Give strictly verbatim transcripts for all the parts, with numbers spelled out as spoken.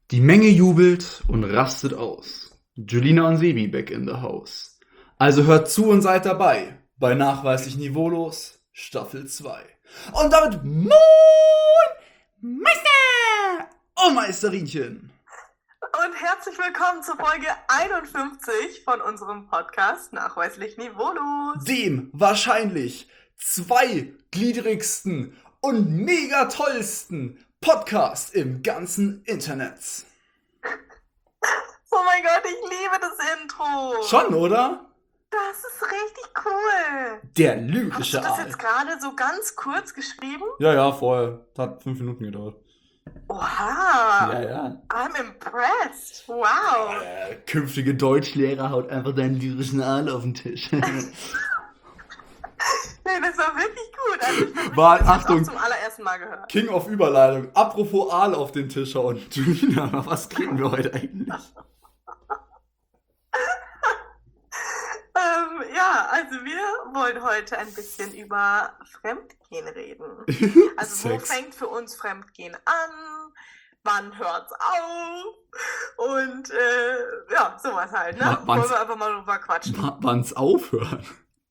Die Menge jubelt und rastet aus. Julina und Sebi back in the house. Also hört zu und seid dabei bei Nachweislich Niveaulos Staffel zwei. Und damit Moin Meister und Meisterinchen. Und herzlich willkommen zur Folge einundfünfzig von unserem Podcast Nachweislich Niveaulos. Dem wahrscheinlich zweigliedrigsten und mega tollsten Podcast im ganzen Internet. Oh mein Gott, ich liebe das Intro. Schon, oder? Das ist richtig cool. Der Hast lyrische du das Aal. jetzt gerade so ganz kurz geschrieben? Ja, ja, vorher. Das hat fünf Minuten gedauert. Oha, Ja, ja. I'm impressed. Wow. Der künftige Deutschlehrer haut einfach deinen lyrischen Aal auf den Tisch. Nee, das war wirklich gut. Also ich habe War- das jetzt Achtung. auch zum allerersten Mal gehört. King of Überleitung. Apropos Aal auf den Tisch hauen. Julina, was reden wir heute eigentlich? Ähm, ja, also wir wollen heute ein bisschen über Fremdgehen reden. Also wo Sex. fängt für uns Fremdgehen an? Wann hört's auf? Und äh, ja, sowas halt, ne? Wa- wann's- Wollen wir einfach mal drüber quatschen. W- Wann's aufhören?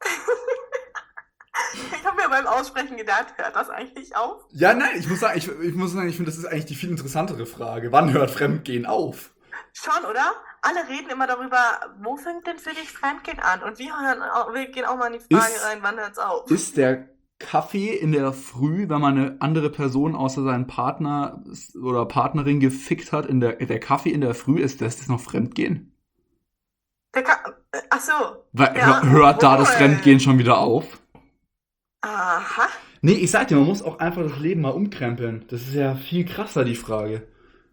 Ich habe mir beim Aussprechen gedacht, hört das eigentlich auf? Ja, nein, ich muss sagen, ich, ich muss sagen, ich finde, das ist eigentlich die viel interessantere Frage. Wann hört Fremdgehen auf? Schon, oder? Alle reden immer darüber, wo fängt denn für dich Fremdgehen an? Und wir, hören auch, wir gehen auch mal in die Frage Ist- rein, wann hört's auf? Ist der Kaffee in der Früh, wenn man eine andere Person außer seinen Partner oder Partnerin gefickt hat, in der, der Kaffee in der Früh, ist das, das noch Fremdgehen? Der Ka äh, ach so. Weil, Ja, hör- hört da das obwohl. Fremdgehen schon wieder auf? Aha. Nee, ich sag dir, man muss auch einfach das Leben mal umkrempeln. Das ist ja viel krasser, die Frage.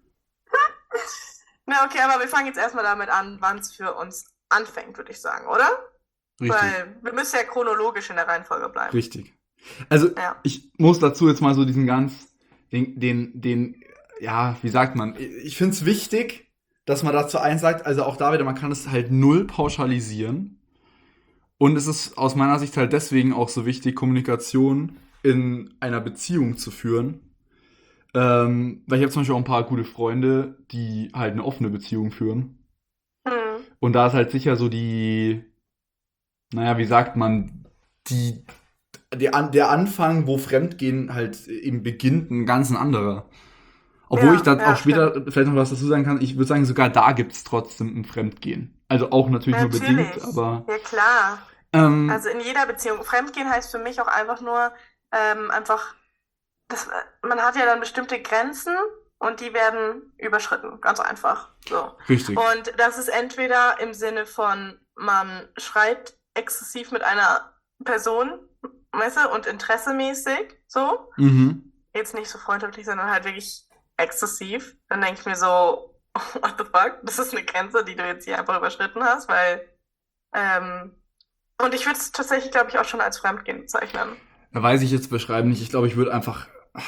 Na, okay, aber wir fangen jetzt erstmal damit an, wann es für uns anfängt, würde ich sagen, oder? Richtig, Weil wir müssen ja chronologisch in der Reihenfolge bleiben. richtig. Also, Ja. ich muss dazu jetzt mal so diesen ganz, den, den, den, ja, wie sagt man? Ich finde es wichtig, dass man dazu eins sagt, also auch da wieder, man kann es halt null pauschalisieren. Und es ist aus meiner Sicht halt deswegen auch so wichtig, Kommunikation in einer Beziehung zu führen. Ähm, weil ich habe zum Beispiel auch ein paar gute Freunde, die halt eine offene Beziehung führen. Hm. Und da ist halt sicher so die, naja, wie sagt man, die, der, An- der Anfang, wo Fremdgehen halt eben beginnt, ein ganz ein anderer. Obwohl Ja, ich dann ja, auch später vielleicht noch was dazu sagen kann, ich würde sagen, sogar da gibt es trotzdem ein Fremdgehen. Also auch natürlich, nur Natürlich. bedingt, aber Ja, klar. ähm, Also in jeder Beziehung. Fremdgehen heißt für mich auch einfach nur, ähm, einfach, das, man hat ja dann bestimmte Grenzen und die werden überschritten. Ganz einfach. So. richtig. Und das ist entweder im Sinne von, man schreibt exzessiv mit einer Person, weißt du, und interessemäßig, so. Mhm. Jetzt nicht so freundschaftlich, sondern halt wirklich exzessiv. Dann denke ich mir so, what the fuck? Das ist eine Grenze, die du jetzt hier einfach überschritten hast, weil, ähm, und ich würde es tatsächlich, glaube ich, auch schon als Fremdgehen bezeichnen. Da weiß ich jetzt beschreiben nicht. Ich glaube, ich würde einfach.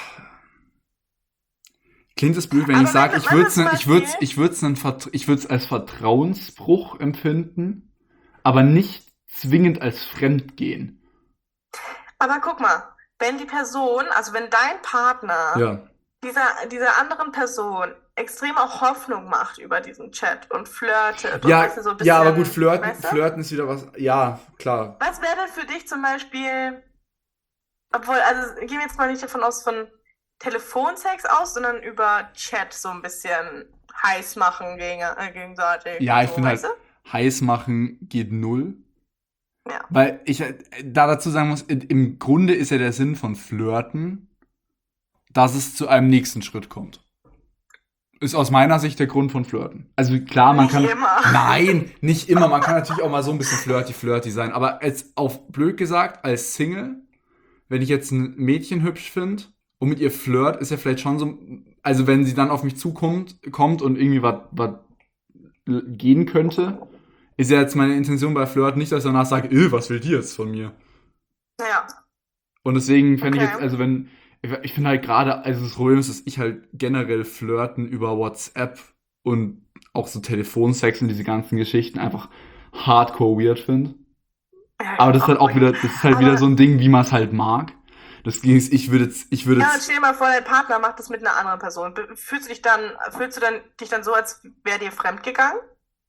Klingt es blöd, wenn Aber ich sage, wenn- ich wenn würde es wir zum ich würd's, Beispiel- ich würd's einen Vert- ich würd's als Vertrauensbruch empfinden, aber nicht zwingend als Fremdgehen. Aber guck mal, wenn die Person, also wenn dein Partner Ja. dieser, dieser anderen Person extrem auch Hoffnung macht über diesen Chat und flirtet und Ja, weißt du, so ein ja, aber bisschen, gut, flirten, weißt du? flirten ist wieder was. Ja, klar. Was wäre denn für dich zum Beispiel, obwohl, also gehen wir jetzt mal nicht davon aus von Telefonsex aus, sondern über Chat so ein bisschen heiß machen gegen, äh, gegenseitig. Ja, und ich so, finde halt, weißt heiß machen geht null. du? Ja. Weil ich halt da dazu sagen muss, i- im Grunde ist ja der Sinn von Flirten, dass es zu einem nächsten Schritt kommt. Ist aus meiner Sicht der Grund von Flirten. Also klar, man Nicht kann. immer. Nein, nicht immer. Man kann natürlich auch mal so ein bisschen flirty, flirty sein. Aber als auf blöd gesagt, als Single, wenn ich jetzt ein Mädchen hübsch finde und mit ihr flirt, ist ja vielleicht schon so. Also wenn sie dann auf mich zukommt, kommt und irgendwie was was gehen könnte, ist ja jetzt meine Intention bei Flirt nicht, dass ich danach sage, "Äh, was will die jetzt von mir?" Ja. Und deswegen fände ich Okay. jetzt, also wenn, ich finde halt gerade, also das Problem ist, dass ich halt generell Flirten über WhatsApp und auch so Telefonsex und diese ganzen Geschichten einfach hardcore weird finde. Ja, Aber das ist halt auch weird. wieder, das ist halt Aber- wieder so ein Ding, wie man es halt mag. Das ging, ich würde jetzt, ich würde Ja, und jetzt, stell dir mal vor, dein Partner macht das mit einer anderen Person. Be- Fühlst du dich dann, fühlst du dann, dich dann so, als wäre dir fremd gegangen?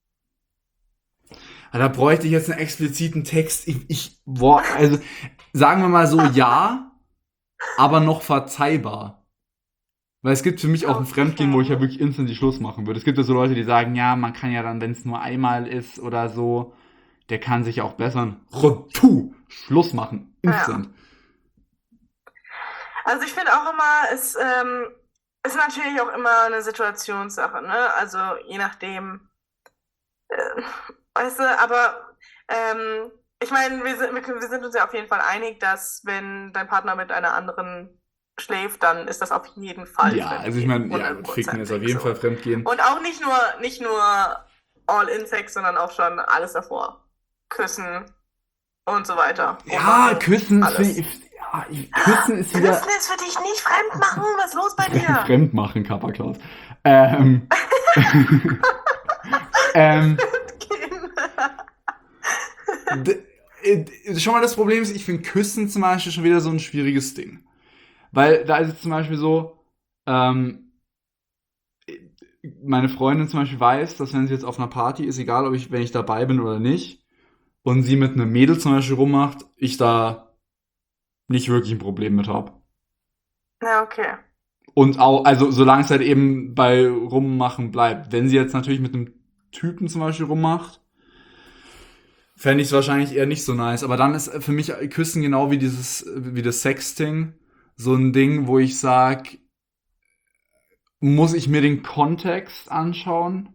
da bräuchte ich jetzt einen expliziten Text. Ich, ich, boah, also, sagen wir mal so, ja, aber noch verzeihbar. Weil es gibt für mich auch ein Fremdgehen, wo ich ja Okay. wirklich instant die Schluss machen würde. Es gibt ja so Leute, die sagen, ja, man kann ja dann, wenn es nur einmal ist oder so, der kann sich auch bessern. Retour, Schluss machen, Ja. instant. Also ich finde auch immer, es ähm, ist natürlich auch immer eine Situationssache, ne? Also je nachdem, äh, weißt du, aber ähm, ich meine, wir sind, wir, können- wir sind uns ja auf jeden Fall einig, dass wenn dein Partner mit einer anderen schläft, dann ist das auf jeden Fall Ja, also ich Fremdgehen, meine, ja, gut, Ficken ist auf hundertprozentig jeden Fall so. Fremdgehen. Und auch nicht nur, nicht nur All-In-Sex, sondern auch schon alles davor. Küssen und so weiter. Ja, Rummachen, Küssen ist, alles. ja, Küssen ist wieder Küssen ist für dich nicht fremd machen. Was ist los bei dir? fremd machen, Kappa Klaus. Ähm, ähm, d- äh, schon mal das Problem ist, ich finde Küssen zum Beispiel schon wieder so ein schwieriges Ding. Weil da ist es zum Beispiel so, ähm, meine Freundin zum Beispiel weiß, dass wenn sie jetzt auf einer Party ist, egal ob ich, wenn ich dabei bin oder nicht, und sie mit einem Mädel zum Beispiel rummacht, ich da nicht wirklich ein Problem mit habe. Ja, okay. Und auch, also solange es halt eben bei Rummachen bleibt. Wenn sie jetzt natürlich mit einem Typen zum Beispiel rummacht, fände ich es wahrscheinlich eher nicht so nice. Aber dann ist für mich Küssen genau wie dieses, wie das Sexting, so ein Ding, wo ich sag, muss ich mir den Kontext anschauen?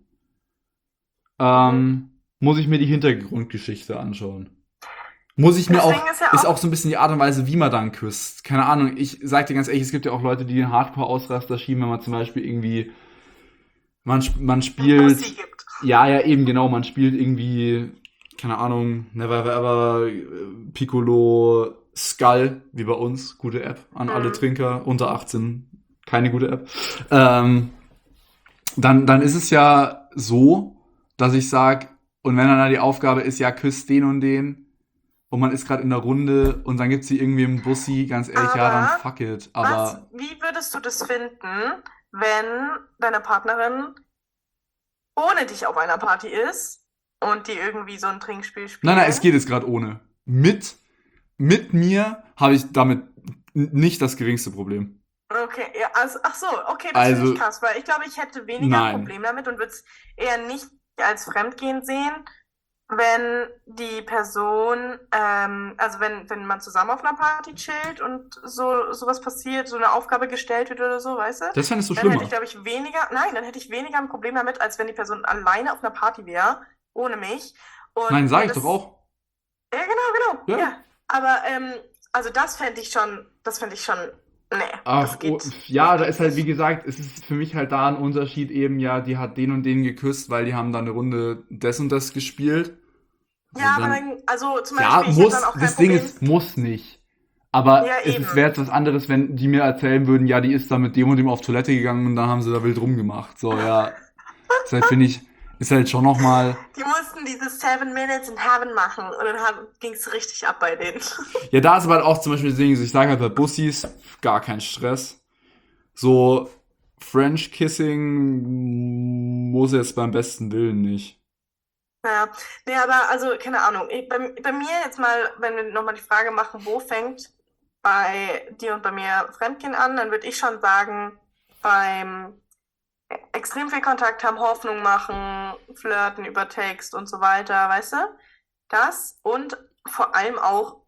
Mhm. Ähm, muss ich mir die Hintergrundgeschichte anschauen? Muss ich mir Das auch, Ding ist ja ist auch, auch so ein bisschen die Art und Weise, wie man dann küsst. Keine Ahnung, ich sag dir ganz ehrlich, es gibt ja auch Leute, die den Hardcore-Ausraster schieben, wenn man zum Beispiel irgendwie, man, sp- man ein Bussi spielt, gibt. ja, ja, eben genau, man spielt irgendwie, keine Ahnung, Never Ever Ever, äh, Piccolo, Skull, wie bei uns, gute App an alle Mhm. Trinker, unter achtzehn, keine gute App. Ähm, dann, dann ist es ja so, dass ich sag, und wenn dann da die Aufgabe ist, ja, küsst den und den, und man ist gerade in der Runde und dann gibt sie irgendwie im Bussi, ganz ehrlich, ja, dann Aber fuck it. was, Aber wie würdest du das finden, wenn deine Partnerin ohne dich auf einer Party ist und die irgendwie so ein Trinkspiel nein, nein, es spielen? geht jetzt gerade ohne. Mit, mit mir habe ich damit n- nicht das geringste Problem. Okay, ja, also, ach so, okay, das finde ich Also, krass, weil ich glaube, ich hätte weniger ein nein. Problem damit und würde es eher nicht als Fremdgehen sehen, wenn die Person, ähm, also wenn, wenn man zusammen auf einer Party chillt und so sowas passiert, so eine Aufgabe gestellt wird oder so, weißt du? Das fändest du Dann hätte ich, schlimmer. glaube ich, weniger, nein, dann hätte ich weniger ein Problem damit, als wenn die Person alleine auf einer Party wäre, ohne mich. Nein, Und sage mir ich doch das, auch. ja, genau, genau, Ja. ja. Aber, ähm, also das fände ich schon, das fände ich schon, nee, Ach, das oh, geht ja, da ist halt, wie wirklich nicht. gesagt, es ist für mich halt da ein Unterschied eben, ja, die hat den und den geküsst, weil die haben da eine Runde des und das gespielt. So, Ja, aber dann, dann, also zum ja, Beispiel, ich hätte dann muss, auch kein das Ding Problem. ist, muss nicht. Aber Ja, es ist wäre eben. jetzt was anderes, wenn die mir erzählen würden, ja, die ist da mit dem und dem auf Toilette gegangen und dann haben sie da wild rumgemacht. So, ja, ist halt, finde ich, ist halt schon nochmal. Die mussten diese Seven Minutes in Heaven machen und dann ging es richtig ab bei denen. Ja, da ist aber halt auch zum Beispiel das Ding, so ich sage halt bei Bussis, gar kein Stress. So, French Kissing muss jetzt beim besten Willen nicht. Ja, nee, aber also, keine Ahnung. Ich, bei, bei mir jetzt mal, wenn wir nochmal die Frage machen, wo fängt bei dir und bei mir Fremdgehen an, dann würde ich schon sagen, beim extrem viel Kontakt haben, Hoffnung machen, flirten über Text und so weiter, weißt du? Das und vor allem auch,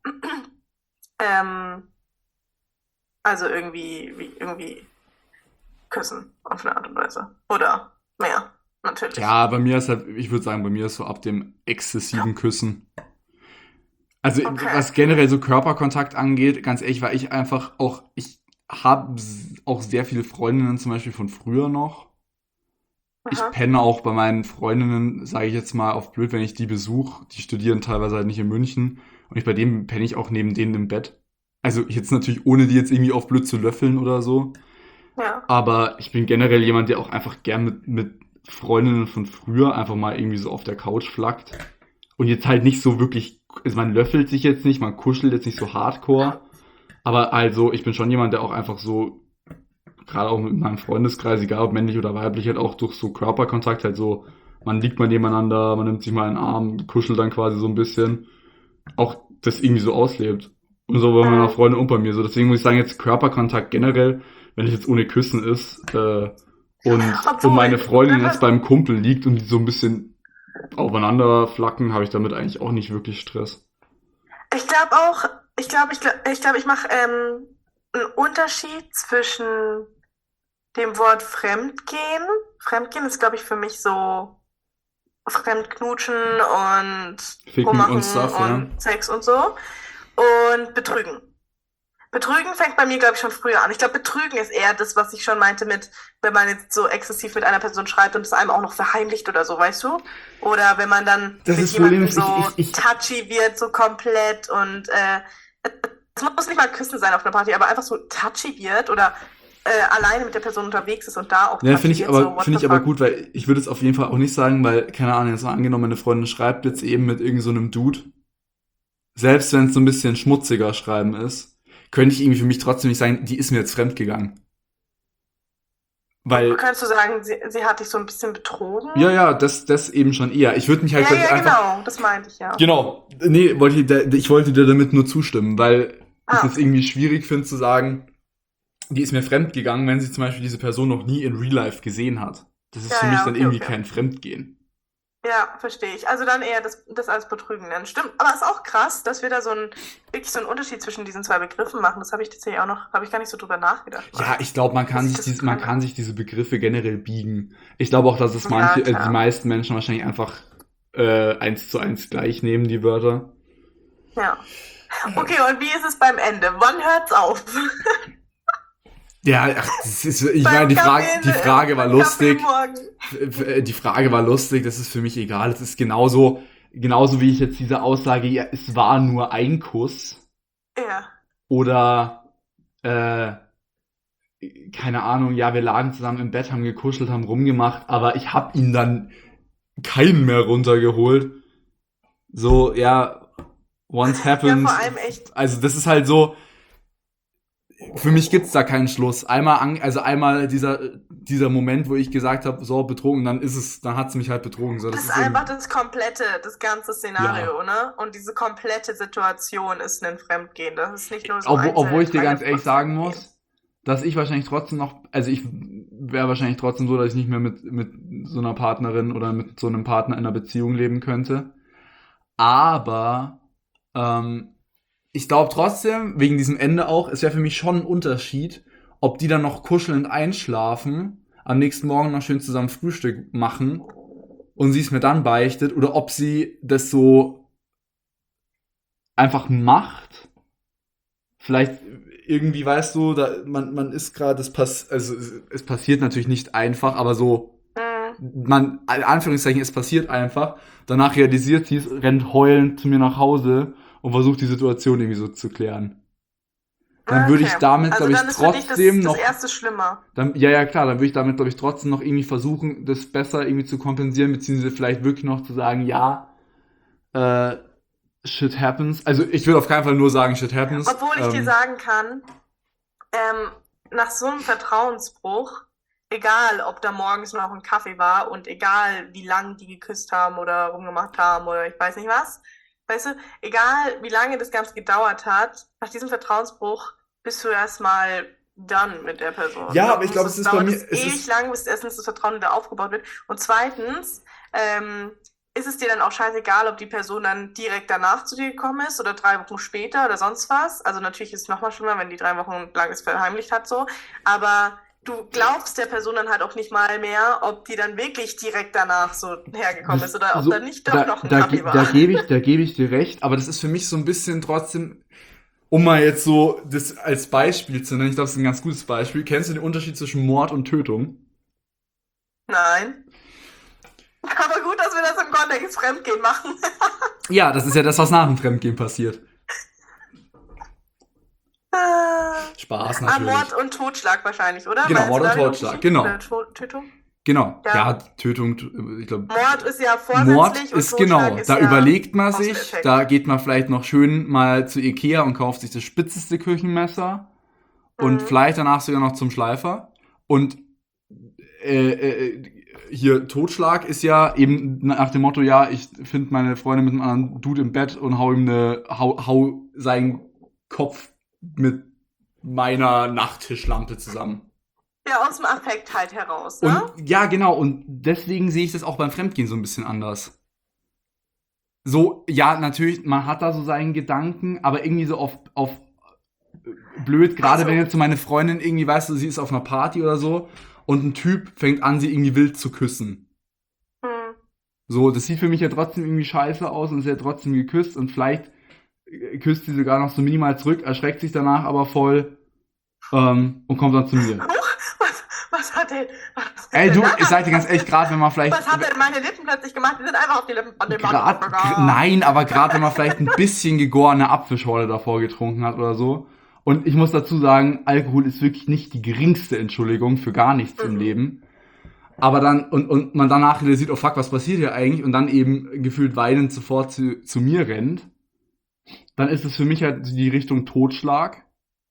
ähm, also irgendwie, wie, irgendwie küssen auf eine Art und Weise. Oder mehr, natürlich. Ja, bei mir ist halt, ich würde sagen, bei mir ist so ab dem exzessiven Küssen. Also Okay. was generell so Körperkontakt angeht, ganz ehrlich, war ich einfach auch, ich habe auch sehr viele Freundinnen zum Beispiel von früher noch. Ich Aha. penne auch bei meinen Freundinnen, sage ich jetzt mal auf blöd, wenn ich die besuche. Die studieren teilweise halt nicht in München. Und ich bei denen penne ich auch neben denen im Bett. Also jetzt natürlich ohne die jetzt irgendwie auf blöd zu löffeln oder so. Ja. Aber ich bin generell jemand, der auch einfach gern mit, mit Freundinnen von früher einfach mal irgendwie so auf der Couch flackt. Und jetzt halt nicht so wirklich, also man löffelt sich jetzt nicht, man kuschelt jetzt nicht so hardcore. Aber also, ich bin schon jemand, der auch einfach so, gerade auch mit meinem Freundeskreis, egal ob männlich oder weiblich, halt auch durch so Körperkontakt halt so, man liegt mal nebeneinander, man nimmt sich mal in den Arm, kuschelt dann quasi so ein bisschen, auch das irgendwie so auslebt. Und so bei meiner Mhm. Freundin und bei mir so. Deswegen muss ich sagen, jetzt Körperkontakt generell, wenn es jetzt ohne Küssen ist, äh, und, und meine Obwohl, Freundin wenn jetzt man, beim Kumpel liegt und die so ein bisschen aufeinander flacken, habe ich damit eigentlich auch nicht wirklich Stress. ich glaube auch, ich glaube, ich glaube, ich, glaub, ich mache ähm, einen Unterschied zwischen dem Wort Fremdgehen. Fremdgehen ist, glaube ich, für mich so Fremdknutschen und Ficken und Rummachen Stuff, ja. und Sex und so. Und Betrügen. Betrügen fängt bei mir, glaube ich, schon früher an. Ich glaube, Betrügen ist eher das, was ich schon meinte mit, wenn man jetzt so exzessiv mit einer Person schreibt und es einem auch noch verheimlicht oder so, weißt du? Oder wenn man dann Das mit ist das Problem, jemandem ist, so ich, ich, ich, touchy wird, so komplett und äh, es muss nicht mal Küssen sein auf einer Party, aber einfach so touchy wird oder äh, alleine mit der Person unterwegs ist und da auch ja, touchy finde ich wird, so aber, what finde the ich aber fuck. gut, weil ich würde es auf jeden Fall auch nicht sagen, weil, keine Ahnung, jetzt mal angenommen, meine Freundin schreibt jetzt eben mit irgend so einem Dude, selbst wenn es so ein bisschen schmutziger Schreiben ist, könnte ich irgendwie für mich trotzdem nicht sagen, die ist mir jetzt fremdgegangen. Weil, Kannst du sagen, sie, sie hat dich so ein bisschen betrogen? ja, ja, das, das eben schon eher. Ich würde mich halt, Ja, glaube ich, ja, einfach, genau, das meinte ich ja. genau, nee, wollte ich, da- ich wollte dir damit nur zustimmen, weil ich Ah, es okay. irgendwie schwierig finde zu sagen, die ist mir fremdgegangen, wenn sie zum Beispiel diese Person noch nie in Real Life gesehen hat. Das ist Ja, für mich ja, dann okay, irgendwie okay. kein Fremdgehen. Ja, verstehe ich. Also dann eher das, das als Betrügen nennen. Stimmt, aber ist auch krass, dass wir da so ein, wirklich so einen Unterschied zwischen diesen zwei Begriffen machen. Das habe ich tatsächlich auch noch, habe ich gar nicht so drüber nachgedacht. Ja, Mal. ich glaube, man Dass kann ich sich das diese, man trenne. kann sich diese Begriffe generell biegen. Ich glaube auch, dass es Ja, manche, äh, die klar. meisten Menschen wahrscheinlich einfach äh, eins zu eins gleich nehmen, die Wörter. Ja. Okay, und wie ist es beim Ende? Wann hört's auf? Ja, ach, das ist, ich meine, Beim die Kaffee, Frage, die in- Frage war beim Kaffee lustig. morgen. F- f- Die Frage war lustig, das ist für mich egal. Es ist genauso, genauso wie ich jetzt diese Aussage, ja, es war nur ein Kuss Ja. oder äh, keine Ahnung, ja, wir lagen zusammen im Bett, haben gekuschelt, haben rumgemacht, aber ich hab ihn dann keinen mehr runtergeholt. So, ja, once Ja, happens. vor allem echt. Also das ist halt so, für mich gibt's da keinen Schluss. Einmal, an, also einmal dieser, dieser Moment, wo ich gesagt habe, so betrogen, dann ist es, dann hat's mich halt betrogen. So, das, Das ist ist eben, einfach das komplette, das ganze Szenario, ne? Und diese komplette Situation ist ein Fremdgehen. Das ist nicht nur so obwohl, ein obwohl ich dir Teil ganz ehrlich von sagen Fremdgehen. muss, dass ich wahrscheinlich trotzdem noch, also ich wäre wahrscheinlich trotzdem so, dass ich nicht mehr mit, mit so einer Partnerin oder mit so einem Partner in einer Beziehung leben könnte. Aber ähm, ich glaube trotzdem, wegen diesem Ende auch, es wäre für mich schon ein Unterschied, ob die dann noch kuschelnd einschlafen, am nächsten Morgen noch schön zusammen Frühstück machen und sie es mir dann beichtet oder ob sie das so einfach macht. Vielleicht irgendwie, weißt du, da, man, man ist gerade, es pass, also es, es passiert natürlich nicht einfach, aber so, Mhm. man, in Anführungszeichen, es passiert einfach. Danach realisiert sie es, rennt heulend zu mir nach Hause und versucht die Situation irgendwie so zu klären. Dann würde ich Okay. damit, Also glaube ich, dann ist für dich das, trotzdem das noch, erste schlimmer. dann, ja, ja, klar, dann würde ich damit, glaube ich, trotzdem noch irgendwie versuchen, das besser irgendwie zu kompensieren, beziehungsweise vielleicht wirklich noch zu sagen, ja, äh, shit happens. Also ich würde auf keinen Fall nur sagen, shit happens. Obwohl ich dir Ähm, sagen kann, ähm, nach so einem Vertrauensbruch, egal ob da morgens noch ein Kaffee war und egal wie lang die geküsst haben oder rumgemacht haben oder ich weiß nicht was, weißt du, egal wie lange das Ganze gedauert hat, nach diesem Vertrauensbruch bist du erstmal done mit der Person. Ja, aber ich glaube, Sonst es ist bei dauert mir, es es ewig ist, lang, bis erstens das Vertrauen wieder aufgebaut wird und zweitens ähm, ist es dir dann auch scheißegal, ob die Person dann direkt danach zu dir gekommen ist oder drei Wochen später oder sonst was. Also natürlich ist es nochmal schlimmer, wenn die drei Wochen lang es verheimlicht hat so, aber du glaubst der Person dann halt auch nicht mal mehr, ob die dann wirklich direkt danach so hergekommen ist oder ob so, da nicht doch da, noch ein da, Kaffee ge- war. da gebe ich, da gebe ich dir recht, aber das ist für mich so ein bisschen trotzdem, um mal jetzt so das als Beispiel zu nennen, ich glaube, das ist ein ganz gutes Beispiel. Kennst du den Unterschied zwischen Mord und Tötung? Nein. Aber gut, dass wir das im Kontext Fremdgehen machen. Ja, das ist ja das, was nach dem Fremdgehen passiert. Spaß Ah, natürlich. Mord und Totschlag wahrscheinlich, oder? Genau, Meinst Mord du und da den Totschlag, Unterschied? genau. Oder To- Tötung? Genau. Ja. Ja, Tötung, ich glaube. Mord ist ja vorsätzlich Mord und ist Totschlag genau, ist da ja überlegt man sich, Außeneffekt. da geht man vielleicht noch schön mal zu Ikea und kauft sich das spitzeste Küchenmesser und Mhm. vielleicht danach sogar noch zum Schleifer. Und äh, äh, hier Totschlag ist ja eben nach dem Motto, ja, ich finde meine Freundin mit einem anderen Dude im Bett und hau ihm eine, hau, hau seinen Kopf mit meiner Nachttischlampe zusammen. Ja, aus dem Affekt halt heraus, ne? Und ja, genau, und deswegen sehe ich das auch beim Fremdgehen so ein bisschen anders. So, ja, natürlich, man hat da so seinen Gedanken, aber irgendwie so auf, auf blöd, gerade Also- wenn jetzt so meine Freundin irgendwie, weißt du, sie ist auf einer Party oder so und ein Typ fängt an, sie irgendwie wild zu küssen. Hm. So, das sieht für mich ja trotzdem irgendwie scheiße aus und ist ja trotzdem geküsst und vielleicht äh, küsst sie sogar noch so minimal zurück, erschreckt sich danach aber voll ähm, und kommt dann zu mir. Huch, was, was hat denn. Was Ey, denn du, da ich sag dir ganz ehrlich, gerade wenn man vielleicht. Was haben denn meine Lippen plötzlich gemacht? Die sind einfach auf die Lippen von dem Mann Grad, gr- gegangen. nein, aber gerade wenn man vielleicht ein bisschen gegorene Apfelschorle davor getrunken hat oder so. Und ich muss dazu sagen, Alkohol ist wirklich nicht die geringste Entschuldigung für gar nichts im Mhm. Leben. Aber dann, und, und man danach realisiert, oh fuck, was passiert hier eigentlich? Und dann eben gefühlt weinend sofort zu, zu mir rennt. Dann ist es für mich halt die Richtung Totschlag.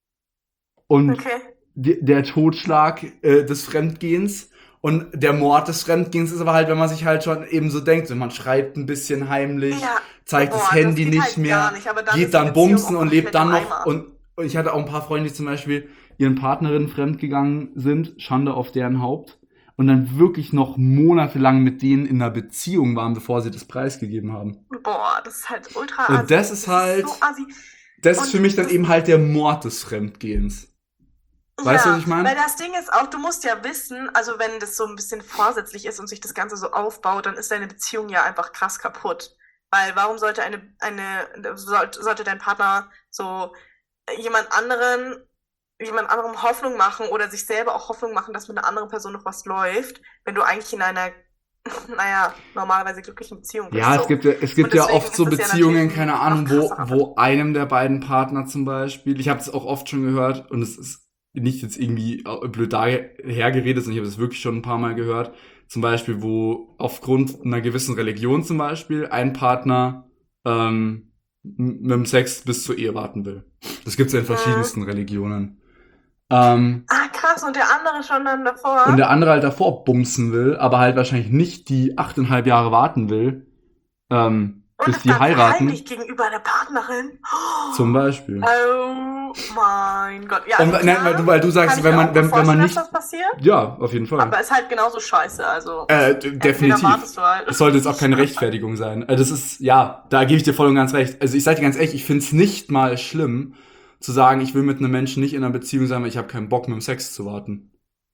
Und Okay. die, der Totschlag äh, des Fremdgehens und der Mord des Fremdgehens ist aber halt, wenn man sich halt schon eben so denkt, so man schreibt ein bisschen heimlich, Ja. zeigt Boah, das Handy das geht nicht halt mehr, gar nicht, aber dann ist geht die dann Beziehung bumsen auch und lebt komplett dann im noch Eimer. und, und ich hatte auch ein paar Freunde, die zum Beispiel ihren Partnerinnen fremdgegangen sind, Schande auf deren Haupt, und dann wirklich noch monatelang mit denen in einer Beziehung waren, bevor sie das preisgegeben haben. Boah, das ist halt ultra Und assi. das ist halt- so assi. Das Und ist für mich dann das- eben halt der Mord des Fremdgehens. Weißt du, Ja, was ich meine? weil das Ding ist auch, du musst ja wissen, also wenn das so ein bisschen vorsätzlich ist und sich das Ganze so aufbaut, dann ist deine Beziehung ja einfach krass kaputt. Weil warum sollte eine, eine, sollte, sollte dein Partner so jemand anderen, jemand anderem Hoffnung machen oder sich selber auch Hoffnung machen, dass mit einer anderen Person noch was läuft, wenn du eigentlich in einer, naja, normalerweise glücklichen Beziehung bist. Ja, so. es gibt ja, es gibt Und ja deswegen oft ist so das ja Beziehungen, natürlich keine noch Ahnung, wo, krasser. wo einem der beiden Partner zum Beispiel, ich habe es auch oft schon gehört und es ist nicht jetzt irgendwie blöd dahergeredet, sondern ich habe es wirklich schon ein paar Mal gehört, zum Beispiel, wo aufgrund einer gewissen Religion zum Beispiel ein Partner ähm, m- mit dem Sex bis zur Ehe warten will. Das gibt's ja in verschiedensten Religionen. Ähm, Ah, krass, und der andere schon dann davor? und der andere halt davor bumsen will, aber halt wahrscheinlich nicht die achteinhalb Jahre warten will, ähm, und bis das die Ganze heiraten, heimlich gegenüber der Partnerin? zum Beispiel. Oh mein Gott. Ja, Und, also nein, klar, weil du, weil du kann sagst, ich wenn mir man, auch wenn, gut wenn man vorstellen, nicht, dass das passiert. ja, auf jeden Fall. Aber ist halt genauso scheiße, also. Äh, d- entweder definitiv. wartest du halt. Es sollte jetzt auch keine Rechtfertigung sein. Äh, Das ist, ja, da gebe ich dir voll und ganz recht. Also ich sage dir ganz ehrlich, ich finde es nicht mal schlimm, zu sagen, ich will mit einem Menschen nicht in einer Beziehung sein, weil ich habe keinen Bock, mit dem Sex zu warten.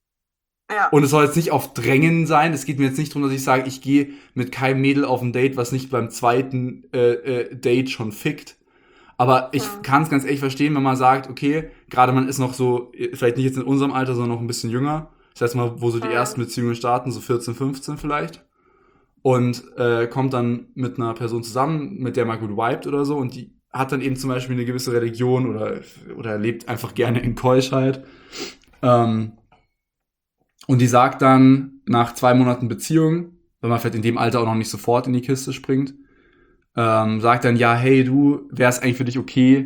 Ja. Und es soll jetzt nicht auf Drängen sein. Es geht mir jetzt nicht darum, dass ich sage, ich gehe mit keinem Mädel auf ein Date, was nicht beim zweiten äh, äh, Date schon fickt. Aber ich Mhm. kann es ganz ehrlich verstehen, wenn man sagt, okay, gerade man ist noch so, äh, vielleicht nicht jetzt in unserem Alter, sondern noch ein bisschen jünger. Das heißt mal, wo so die Mhm. ersten Beziehungen starten, so vierzehn, fünfzehn vielleicht. Und äh, kommt dann mit einer Person zusammen, mit der man gut vibet oder so. Und die hat dann eben zum Beispiel eine gewisse Religion oder, oder lebt einfach gerne in Keuschheit. Ähm, und die sagt dann nach zwei Monaten Beziehung, wenn man vielleicht in dem Alter auch noch nicht sofort in die Kiste springt, ähm, sagt dann, ja, hey, du, wäre es eigentlich für dich okay,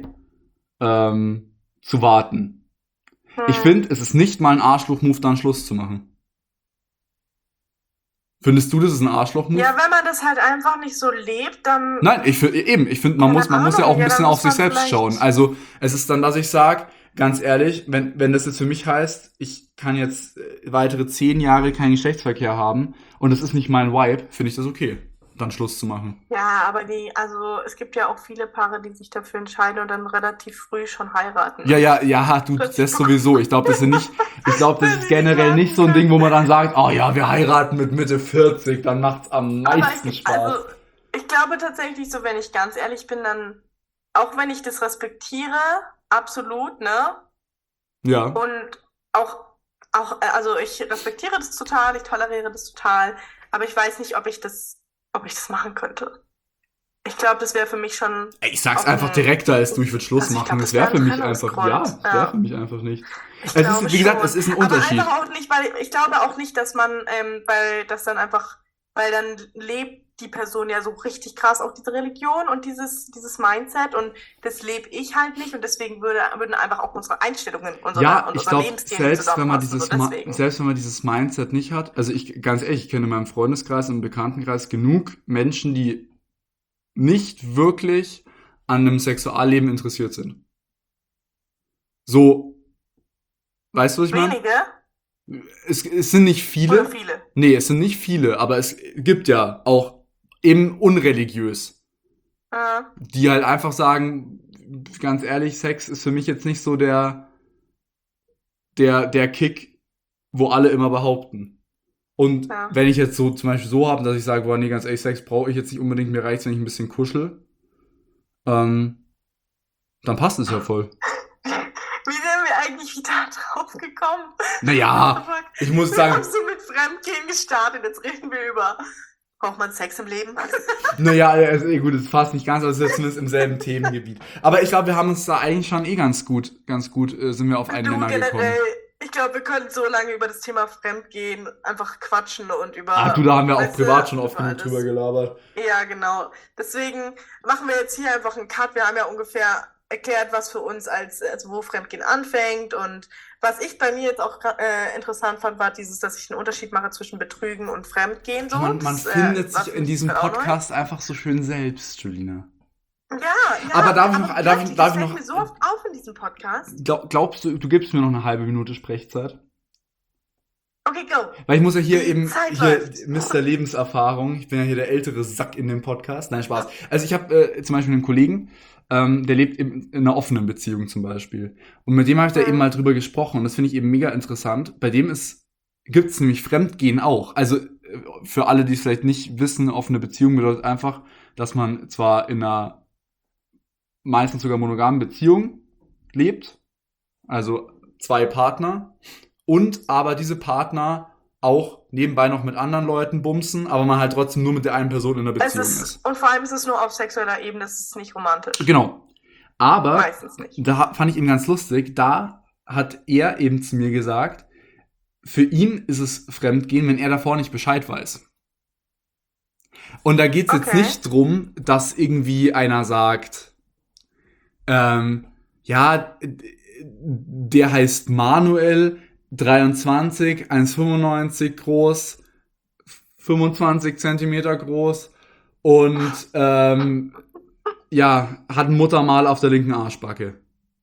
ähm, zu warten. Mhm. Ich finde, es ist nicht mal ein Arschloch-Move, dann Schluss zu machen. Findest du, das ist ein Arschloch-Move? Ja, wenn man das halt einfach nicht so lebt, dann. Nein, ich finde eben, ich finde, man Keine muss, man muss ja Ahnung, auch ein ja, bisschen dann auf muss sich man selbst vielleicht- schauen. Also es ist dann, dass ich sage, ganz ehrlich, wenn, wenn das jetzt für mich heißt, ich kann jetzt äh, weitere zehn Jahre keinen Geschlechtsverkehr haben und es ist nicht mein Vibe, finde ich das okay, dann Schluss zu machen. Ja, aber die, also es gibt ja auch viele Paare, die sich dafür entscheiden und dann relativ früh schon heiraten. Ja, ja, ja, du, das sowieso. Ich glaube, das sind nicht, ich glaube, das Weil ist sie nicht generell warten nicht so ein können. Ding, wo man dann sagt, oh ja, wir heiraten mit Mitte vierzig, dann macht's am Aber meisten ich, Spaß. also, ich glaube tatsächlich, so wenn ich ganz ehrlich bin, dann, auch wenn ich das respektiere, absolut, ne? Ja. Und auch, auch, äh, also ich respektiere das total, ich toleriere das total, aber ich weiß nicht, ob ich das, ob ich das machen könnte. ich glaube, das wäre für mich schon. Ey, ich sag's auch einfach ein- direkter als du, ich würde Schluss Also ich machen. glaub, Das das wäre wär für ein mich einfach, ja, Trennungsgrund, das wäre ja. für mich einfach nicht. Ich Es glaube ist, wie gesagt, schon. es ist ein Unterschied. Aber einfach auch nicht, weil ich glaube auch nicht, dass man, ähm, weil das dann einfach, weil dann lebt die Person ja so richtig krass auch diese Religion und dieses, dieses Mindset und das lebe ich halt nicht und deswegen würde, würden einfach auch unsere Einstellungen unsere, Ja, und ich unser glaube, Lebensstil nicht selbst wenn man zusammenpassen. dieses So Ma- deswegen. selbst wenn man dieses Mindset nicht hat, also ich ganz ehrlich, ich kenne in meinem Freundeskreis und Bekanntenkreis genug Menschen, die nicht wirklich an einem Sexualleben interessiert sind. So, weißt du, was ich meine? Wenige Es, es sind nicht oder viele. viele? Nee, es sind nicht viele, aber es gibt ja auch eben unreligiös, Äh, die halt einfach sagen, ganz ehrlich, Sex ist für mich jetzt nicht so der, der, der Kick, wo alle immer behaupten. Und Ja. wenn ich jetzt so zum Beispiel so habe, dass ich sage, boah, nee, ganz ehrlich, Sex brauche ich jetzt nicht unbedingt, mir reicht's, wenn ich ein bisschen kuschel, ähm, dann passt es ja voll. Wie sind wir eigentlich wieder drauf gekommen? Naja, Fuck. ich muss Wir sagen, haben so mit Fremdgehen gestartet, jetzt reden wir über, braucht man Sex im Leben? naja, also, eh, gut, es passt nicht ganz, aber es ist jetzt zumindest im selben Themengebiet. Aber ich glaube, wir haben uns da eigentlich schon eh ganz gut, ganz gut, äh, sind wir auf einen Du Nenner gekommen. generell, ich glaube, wir können so lange über das Thema Fremdgehen einfach quatschen und über. Ah, du, da haben wir auch weißt du, privat schon oft über genug alles. drüber gelabert. Ja, genau. Deswegen machen wir jetzt hier einfach einen Cut. Wir haben ja ungefähr erklärt, was für uns als, also wo Fremdgehen anfängt. Und was ich bei mir jetzt auch äh, interessant fand, war dieses, dass ich einen Unterschied mache zwischen Betrügen und Fremdgehen. So. Man, man das, findet äh, war sich für in mich diesem auch neu. Podcast einfach so schön selbst, Julina. Ja, ja. Aber darf ich noch- aber darf ich- wirklich, darf das ich fällt noch- mir so oft auf in diesem Podcast. Glaub, glaubst du, du gibst mir noch eine halbe Minute Sprechzeit? Okay, go. Weil ich muss ja hier Die eben, Zeit hier läuft. Mister Lebenserfahrung, ich bin ja hier der ältere Sack in dem Podcast. Nein, Spaß. Also ich habe äh, zum Beispiel einen Kollegen, ähm, der lebt in, in einer offenen Beziehung zum Beispiel. Und mit dem habe ich da Mhm. eben mal drüber gesprochen und das finde ich eben mega interessant. Bei dem ist, gibt's nämlich Fremdgehen auch. Also äh, für alle, die es vielleicht nicht wissen, offene Beziehung bedeutet einfach, dass man zwar in einer meistens sogar monogamen Beziehung lebt, also zwei Partner, und aber diese Partner auch nebenbei noch mit anderen Leuten bumsen, aber man halt trotzdem nur mit der einen Person in der Es Beziehung ist, ist. und vor allem ist es nur auf sexueller Ebene, es ist nicht romantisch. Genau. Aber Meistens nicht. da fand ich ihn ganz lustig, da hat er eben zu mir gesagt, für ihn ist es Fremdgehen, wenn er davor nicht Bescheid weiß. Und da geht's jetzt Okay. nicht drum, dass irgendwie einer sagt, ähm, ja, der heißt Manuel, dreiundzwanzig, eins Komma fünfundneunzig groß, fünfundzwanzig Zentimeter groß und ähm, ja, hat ein Muttermal auf der linken Arschbacke.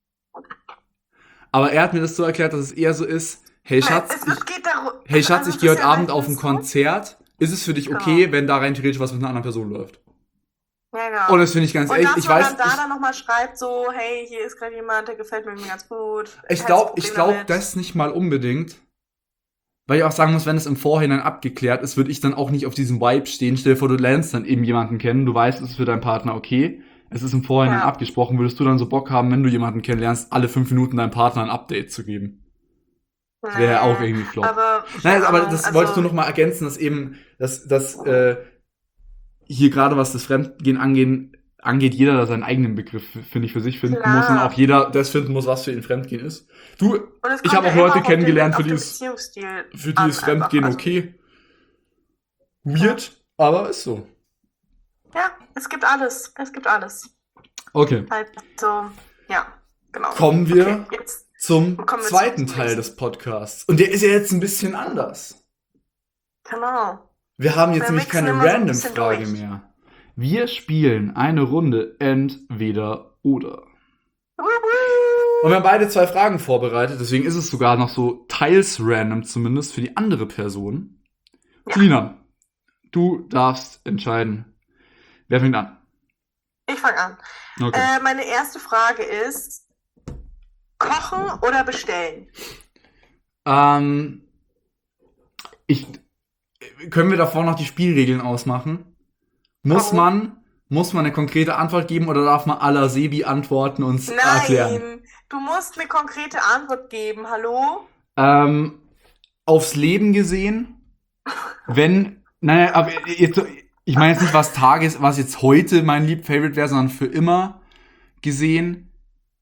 Aber er hat mir das so erklärt, dass es eher so ist, hey Schatz, es ich, wird, geht darum, hey Schatz, also ich es gehe ist heute ja Abend auf ein meistens so- Konzert. Ist es für dich Genau. okay, wenn da rein theoretisch was mit einer anderen Person läuft? Ja, genau. Und das finde ich ganz Und ehrlich, dass ich man weiß, dann da ich, dann nochmal schreibt, so, hey, hier ist gerade jemand, der gefällt mir irgendwie ganz gut. ich Hättest glaube, du ich Problem glaube damit? das nicht mal unbedingt. Weil ich auch sagen muss, wenn es im Vorhinein abgeklärt ist, würde ich dann auch nicht auf diesem Vibe stehen. Stell dir vor, du lernst dann eben jemanden kennen, du weißt, es ist für deinen Partner okay. Es ist im Vorhinein Ja. abgesprochen. Würdest du dann so Bock haben, wenn du jemanden kennenlernst, alle fünf Minuten deinem Partner ein Update zu geben? Das wäre ja Nee, auch irgendwie flop. Aber, Nein, keine aber Ahnung, das also, wolltest du noch mal ergänzen, dass eben, dass, dass äh, hier gerade was das Fremdgehen angehen, angeht, jeder da seinen eigenen Begriff, finde ich, für sich finden Klar. muss und auch jeder das finden muss, was für ihn Fremdgehen ist. Du, Und es ich kommt habe ja auch immer Leute auf kennengelernt, den, für auf die den es- Beziehungsstil für die an ist Fremdgehen einfach. okay. Weird, aber ist so. Also, ja, es gibt alles. Es gibt alles. Okay, Also, ja, genau. kommen wir Okay, jetzt. zum Kommen wir zweiten zum Teil nächsten. des Podcasts. Und der ist ja jetzt ein bisschen anders. Genau. Wir haben jetzt Wir nämlich mixen keine immer so ein bisschen Random-Frage durch. mehr. Wir spielen eine Runde entweder oder. Und wir haben beide zwei Fragen vorbereitet, deswegen ist es sogar noch so teils random zumindest für die andere Person. Ja. Selina, du darfst entscheiden. Wer fängt an? Ich fange an. Okay. Äh, meine erste Frage ist: Kochen oder bestellen? Ähm, ich, können wir davor noch die Spielregeln ausmachen? Muss Warum? man, muss man eine konkrete Antwort geben oder darf man à la Sebi antworten und erklären? Nein, du musst eine konkrete Antwort geben. Hallo? Ähm, aufs Leben gesehen, wenn, naja, aber jetzt, so- ich meine jetzt nicht, was Tages, was jetzt heute mein Lieb-Favorite wäre, sondern für immer gesehen.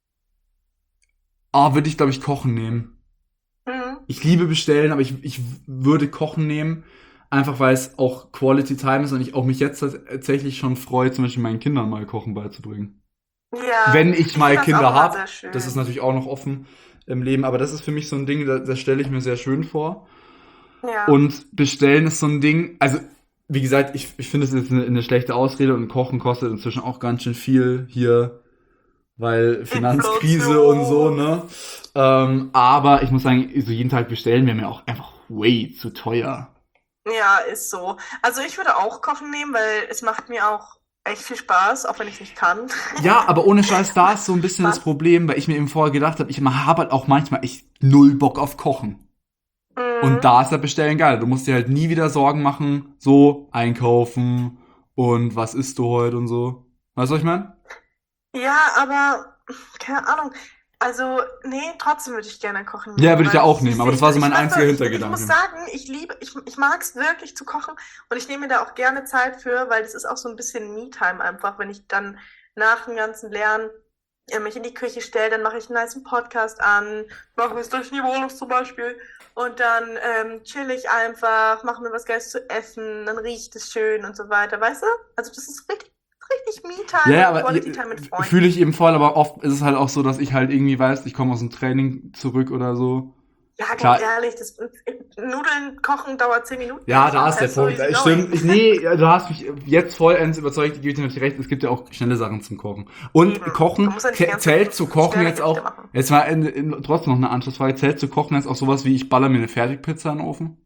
Ah, würde ich, glaube ich, Kochen nehmen. Mhm. Ich liebe bestellen, aber ich, ich würde Kochen nehmen, einfach weil es auch Quality Time ist und ich auch mich jetzt tatsächlich schon freue, zum Beispiel meinen Kindern mal Kochen beizubringen. Ja, Wenn ich ich mal finde das auch Kinder immer habe, sehr schön. das ist natürlich auch noch offen im Leben, aber das ist für mich so ein Ding, das, das stelle ich mir sehr schön vor. Ja. Und bestellen ist so ein Ding, also wie gesagt, ich, ich finde, es ist eine, eine schlechte Ausrede und Kochen kostet inzwischen auch ganz schön viel hier, weil Finanzkrise und so, ne? Ähm, aber ich muss sagen, so jeden Tag bestellen wäre mir auch einfach way zu teuer. Ja, ist so. Also ich würde auch Kochen nehmen, weil es macht mir auch echt viel Spaß, auch wenn ich nicht kann. Ja, aber ohne Scheiß, da ist so ein bisschen Was? das Problem, weil ich mir eben vorher gedacht habe, ich habe halt auch manchmal echt null Bock auf Kochen. Und Mhm. da ist das Bestellen geil. Du musst dir halt nie wieder Sorgen machen, so einkaufen und was isst du heute und so. Weißt du, was ich meine? Ja, aber keine Ahnung. Also, nee, trotzdem würde ich gerne kochen Ja, nehmen, würde ich ja weil auch nehmen, aber das war so ich mein weiß einziger nicht, ich, ich Hintergedanke. muss sagen, ich liebe, ich, ich mag es wirklich zu kochen und ich nehme mir da auch gerne Zeit für, weil das ist auch so ein bisschen Me-Time einfach, wenn ich dann nach dem ganzen Lernen äh, mich in die Küche stelle, dann mache ich einen nice Podcast an, mache es durch Niveau zum Beispiel und dann ähm, chill ich einfach, mache mir was Geiles zu essen, dann riecht es schön und so weiter, weißt du? Also das ist richtig, richtig Me-Time Ja, ja, und aber Quality-Time mit äh, Freunden. fühle ich eben voll, aber oft ist es halt auch so, dass ich halt irgendwie weiß, ich komme aus dem Training zurück oder so. Ja, ganz Klar. ehrlich, das Nudeln kochen dauert zehn Minuten. Ja, Ich da bin ist der fest, so Punkt. easy Das going. stimmt. Ich, nee, du hast mich jetzt vollends überzeugt, ich gebe dir natürlich recht, es gibt ja auch schnelle Sachen zum Kochen. Und Eben. Du Kochen, musst ja nicht die zäh- ganze zählt Zeit zu Kochen schnelle jetzt auch, Gerichte machen. jetzt mal in, in, trotzdem noch eine Anschlussfrage, zählt zu Kochen jetzt auch sowas wie, ich baller mir eine Fertigpizza in den Ofen?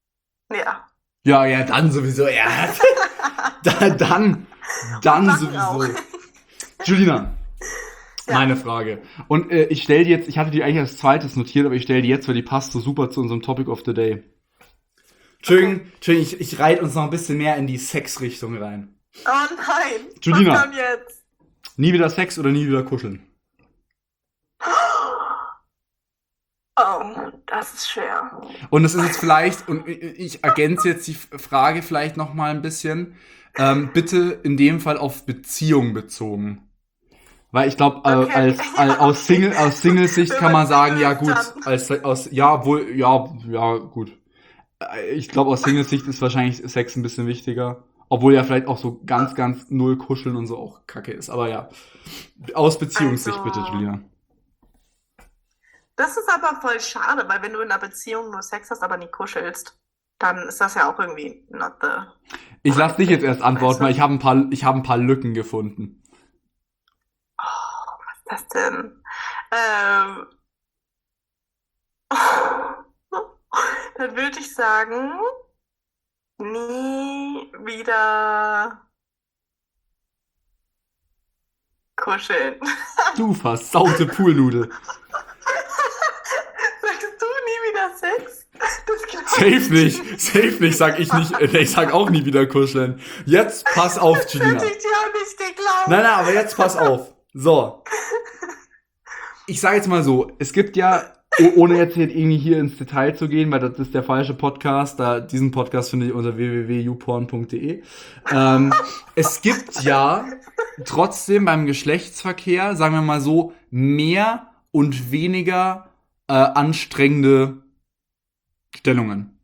Ja. Ja, ja, dann sowieso, ja. Da, dann, dann Backen sowieso. auch. Julina, Ja. meine Frage. Und äh, ich stelle die jetzt, ich hatte die eigentlich als zweites notiert, aber ich stelle die jetzt, weil die passt so super zu unserem Topic of the Day. Entschuldigung, Okay. Entschuldigung, ich, ich reite uns noch ein bisschen mehr in die Sexrichtung rein. Oh nein. Julina. Was kommt jetzt? Nie wieder Sex oder nie wieder kuscheln? Oh, das ist schwer. Und es ist jetzt vielleicht, und ich, ich ergänze jetzt die Frage vielleicht noch mal ein bisschen, ähm, bitte in dem Fall auf Beziehung bezogen. Weil ich glaube, äh, Okay, als, okay. als aus Single aus Single-Sicht Wenn kann man man sagen, ja Single gut, ist, dann- als aus ja wohl ja ja gut. Äh, Ich glaube, aus Single-Sicht ist wahrscheinlich Sex ein bisschen wichtiger, obwohl ja vielleicht auch so ganz ganz null kuscheln und so auch Kacke ist. Aber ja, aus Beziehungssicht Also- bitte, Julia. Das ist aber voll schade, weil wenn du in einer Beziehung nur Sex hast, aber nie kuschelst, dann ist das ja auch irgendwie not the... Ich lass dich jetzt erst antworten, Weißt du? weil ich habe ein paar ich habe ein paar Lücken gefunden. Oh, was ist das denn? Ähm, dann würde ich sagen, nie wieder kuscheln. Du versaute Poolnudel. Sagst du nie wieder Sex? Das glaub Safe ich nicht, safe nicht, sag ich nicht. Ich sag auch nie wieder kuscheln. Jetzt pass auf, Das Julina. hätte ich dir auch nicht geglaubt. Nein, nein, aber jetzt pass auf. So. Ich sage jetzt mal so, es gibt ja, oh- ohne jetzt hier irgendwie hier ins Detail zu gehen, weil das ist der falsche Podcast, da diesen Podcast findet ihr unter w w w punkt youporn punkt d e. Ähm, es gibt ja trotzdem beim Geschlechtsverkehr, sagen wir mal so, mehr und weniger äh, anstrengende Stellungen.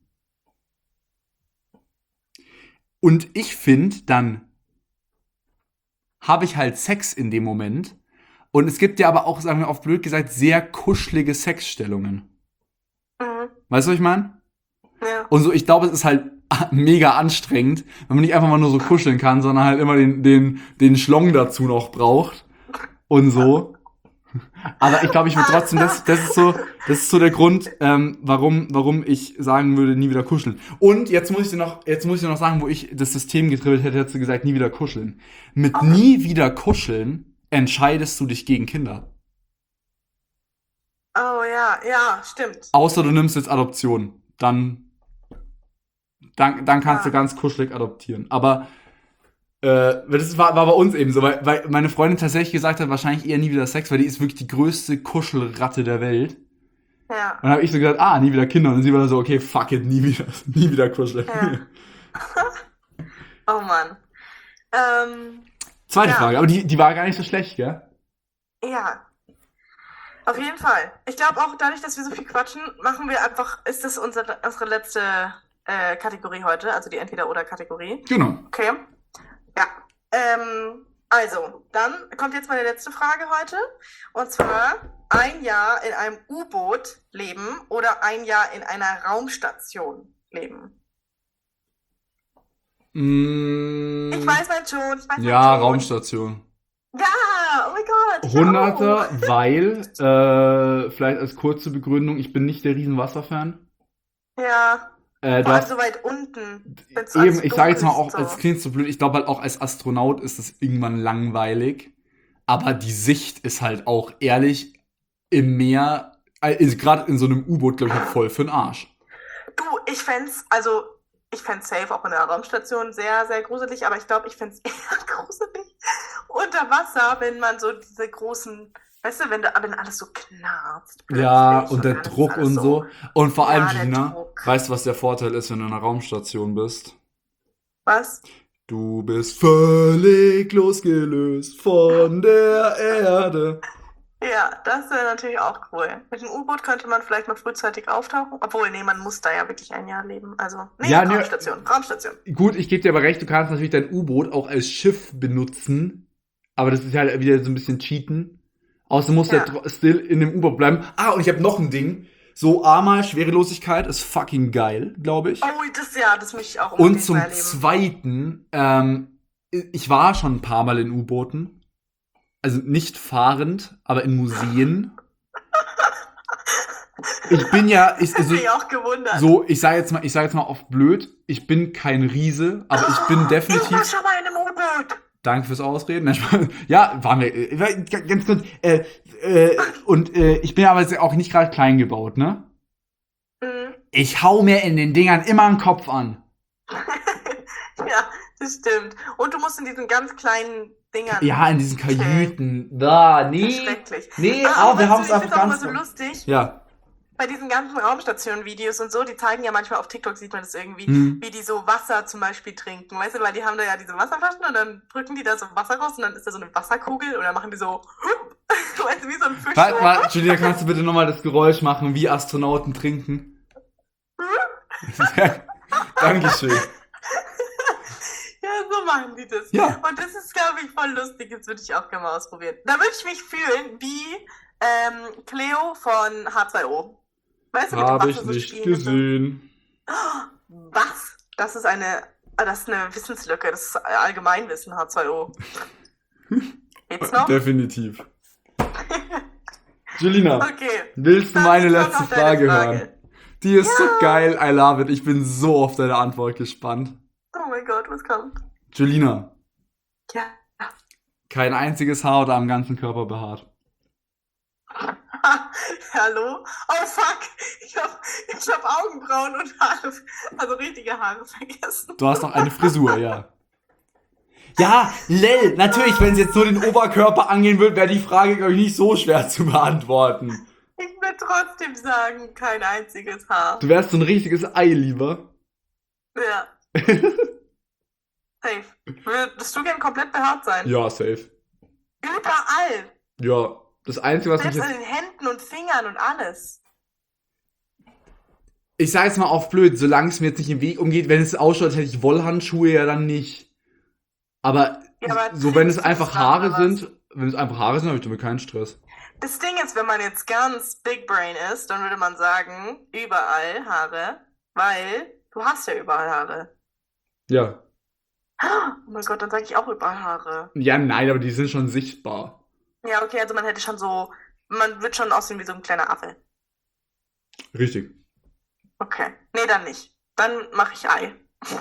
Und ich finde, dann habe ich halt Sex in dem Moment. Und es gibt ja aber auch, sagen wir auf blöd gesagt, sehr kuschelige Sexstellungen. Mhm. Weißt du, was ich meine? Ja. Und so, ich glaube, es ist halt mega anstrengend, wenn man nicht einfach mal nur so kuscheln kann, sondern halt immer den, den, den Schlong dazu noch braucht. Und so. Aber ich glaube, ich würde trotzdem, das, das ist so, das ist so der Grund, ähm, warum, warum ich sagen würde, nie wieder kuscheln. Und jetzt muss ich dir noch, jetzt muss ich dir noch sagen, wo ich das System getribbelt hätte, hättest du gesagt, nie wieder kuscheln. Mit nie wieder kuscheln entscheidest du dich gegen Kinder. Oh ja, ja, stimmt. Außer du nimmst jetzt Adoption. Dann, dann, dann kannst Ja. du ganz kuschelig adoptieren. Aber äh, das war, war bei uns eben so, weil, weil meine Freundin tatsächlich gesagt hat, wahrscheinlich eher nie wieder Sex, weil die ist wirklich die größte Kuschelratte der Welt. Ja. Und dann habe ich so gesagt, ah, nie wieder Kinder. Und sie war so, okay, fuck it, nie wieder, nie wieder kuscheln. Ja. Oh Mann. Ähm, Zweite ja, Frage, aber die, die war gar nicht so schlecht, gell? ja, auf jeden Fall. Ich glaube auch dadurch, dass wir so viel quatschen, machen wir einfach, ist das unsere, unsere letzte äh, Kategorie heute, also die Entweder-Oder-Kategorie. Genau. Okay. Ja. Ähm, also, dann kommt jetzt meine letzte Frage heute. Und zwar ein Jahr in einem U-Boot leben oder ein Jahr in einer Raumstation leben. Mm, Ich weiß mein schon, ich weiß mein ja, schon. Raumstation. Ja, oh mein Gott. ich Hunderter, auch. weil, äh, vielleicht als kurze Begründung, ich bin nicht der riesen Wasserfan. Ja, Äh, du vor allem hast so weit unten, wenn es alles eben, so ich sage jetzt dunkel mal ist auch, und es so. klingt so blöd, ich glaube halt auch als Astronaut ist es irgendwann langweilig. Aber die Sicht ist halt auch ehrlich im Meer, also gerade in so einem U-Boot, glaube ich, halt voll für den Arsch. Du, ich fänd's, also ich fänd's safe auch in der Raumstation sehr, sehr gruselig, aber ich glaube, ich fänd's eher gruselig unter Wasser, wenn man so diese großen, weißt du, wenn, da, wenn alles so knarzt Ja, plötzlich und der alles, Druck alles und so. Und vor allem, Ja, der Gina, Druck. weißt du, was der Vorteil ist, wenn du in einer Raumstation bist? Was? Du bist völlig losgelöst von der Erde. Ja, das wäre natürlich auch cool. Mit dem U-Boot könnte man vielleicht mal frühzeitig auftauchen, obwohl, nee, man muss da ja wirklich ein Jahr leben. Also, nee, Ja, ne, Raumstation, Raumstation. gut, ich gebe dir aber recht, du kannst natürlich dein U-Boot auch als Schiff benutzen. Aber das ist ja halt wieder so ein bisschen Cheaten. Außerdem muss Ja. der tro- still in dem U-Boot bleiben. Ah, und ich habe noch ein Ding. So einmal Schwerelosigkeit ist fucking geil, glaube ich. Oh, das ja, das möchte ich auch Und unbedingt zum mal erleben. Zweiten, ähm, ich war schon ein paar Mal in U-Booten. Also nicht fahrend, aber in Museen. Ich bin ja, ich, Das also, hätte mich auch gewundert. so, ich sage jetzt mal, ich sage jetzt mal oft blöd, ich bin kein Riese, aber ich bin Ich war definitiv. schon mal in einem U-Boot. Danke fürs Ausreden. Nein, Spaß. Ja, waren wir. äh, Ganz kurz. Äh, äh, und äh, ich bin aber jetzt auch nicht gerade klein gebaut, ne? Mhm. Ich hau mir in den Dingern immer den Kopf an. Ja, das stimmt. Und du musst in diesen ganz kleinen Dingern. Ja, in diesen Kajüten. Da, Das nee. ist schrecklich. Nee, Ah, aber wir weißt haben du, es ich einfach find's auch immer ganz. so lustig. Ja. Bei diesen ganzen Raumstation-Videos und so, die zeigen ja manchmal auf TikTok, sieht man das irgendwie, Hm. wie die so Wasser zum Beispiel trinken. Weißt du, weil die haben da ja diese Wasserflaschen und dann drücken die da so Wasser raus und dann ist da so eine Wasserkugel und dann machen die so, weißt du, wie so ein Fisch. Warte so. mal, Julia, kannst du bitte nochmal das Geräusch machen, wie Astronauten trinken? Dankeschön. Ja, so machen die das. Ja. Und das ist, glaube ich, voll lustig. Das würde ich auch gerne mal ausprobieren. Da würde ich mich fühlen wie ähm, Cleo von H zwei O. Weißt du, mit dem Habe Wasser ich so nicht spielen und so. gesehen. Was? Das ist eine, ah, das ist eine Wissenslücke. Das ist Allgemeinwissen, H zwei O. Geht's noch? Definitiv. Julina, Okay. willst du Dann meine kommt letzte noch deine Frage Frage. hören? Die ist so geil, I love it. Ich bin so auf deine Antwort gespannt. Oh mein Gott, was kommt? Julina, Ja. kein einziges Haar oder am ganzen Körper behaart. Hallo? Oh fuck, ich hab, ich hab Augenbrauen und Haare, also richtige Haare vergessen. Du hast noch eine Frisur, ja. Ja, Lel, natürlich, wenn es jetzt nur den Oberkörper angehen würde, wäre die Frage, glaube ich, nicht so schwer zu beantworten. Ich würde trotzdem sagen, kein einziges Haar. Du wärst so ein richtiges Ei lieber. Ja. Safe. Würdest du gern komplett behaart sein? Ja, safe. Überall. Ja, das Einzige, was mich Selbst jetzt... an den Händen und Fingern und alles. Ich sage jetzt mal auf blöd, solange es mir jetzt nicht im Weg umgeht, wenn es ausschaut, als hätte ich Wollhandschuhe, ja dann nicht. Aber, Ja, aber so wenn es trinkst du einfach das dann, Haare oder was? sind, wenn es einfach Haare sind, habe ich damit keinen Stress. Das Ding ist, wenn man jetzt ganz Big Brain ist, dann würde man sagen, überall Haare, weil du hast ja überall Haare. Ja. Oh mein Gott, dann sage ich auch überall Haare. Ja, nein, aber die sind schon sichtbar. Ja, okay, also man hätte schon so, man wird schon aussehen wie so ein kleiner Affe. Richtig. Okay. Nee, dann nicht. Dann mache ich Ei.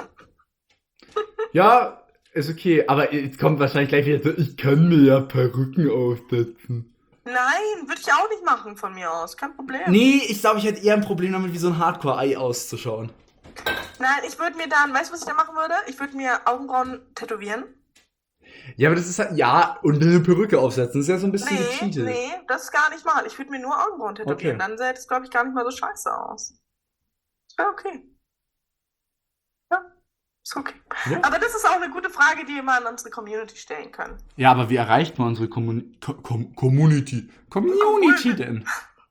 Ja, ist okay, aber jetzt kommt wahrscheinlich gleich wieder so, ich kann mir ja Perücken aufsetzen. Nein, würde ich auch nicht machen von mir aus. Kein Problem. Nee, ich glaube, ich hätte eher ein Problem damit, wie so ein Hardcore-Ei auszuschauen. Nein, ich würde mir dann, weißt du, was ich da machen würde? Ich würde mir Augenbrauen tätowieren. Ja, aber das ist halt, ja, und eine Perücke aufsetzen, das ist ja so ein bisschen Nee, gecheatet. nee, das gar nicht machen. Ich würde mir nur Augenbrauen tätowieren. Okay. Dann sähe das, glaube ich, gar nicht mal so scheiße aus. Das wäre okay. Ja, ist okay. Oder? Aber das ist auch eine gute Frage, die wir mal an unsere Community stellen können. Ja, aber wie erreicht man unsere Commun Co Com Community? Community denn?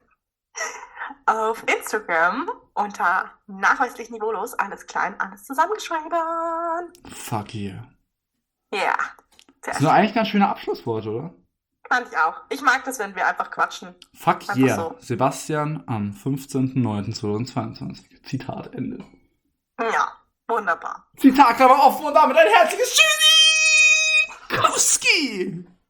Auf Instagram unter nachweislich niveaulos, alles klein, alles zusammengeschrieben. Fuck yeah. Ja. Das ist nur eigentlich ganz schöne Abschlusswort, oder? Fand ich auch. Ich mag das, wenn wir einfach quatschen. Fuck Einfach yeah. so. Sebastian am fünfzehnten neunten zweitausendzweiundzwanzig. Zitat Ende. Ja, wunderbar. Zitatklammer offen und damit ein herzliches Tschüssi! Kowski!